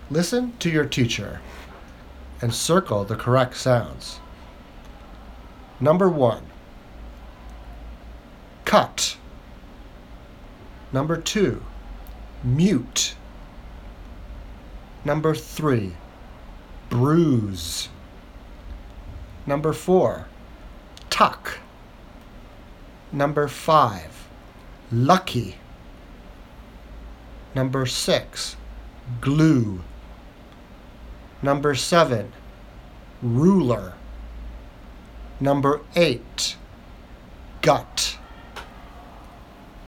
Listen to your teacher and circle the correct sounds. Number 1, cut. Number 2, mute. Number 3, bruise. Number 4, tuck. Number 5, lucky. Number 6, glue. Number 7, ruler. Number 8, gut.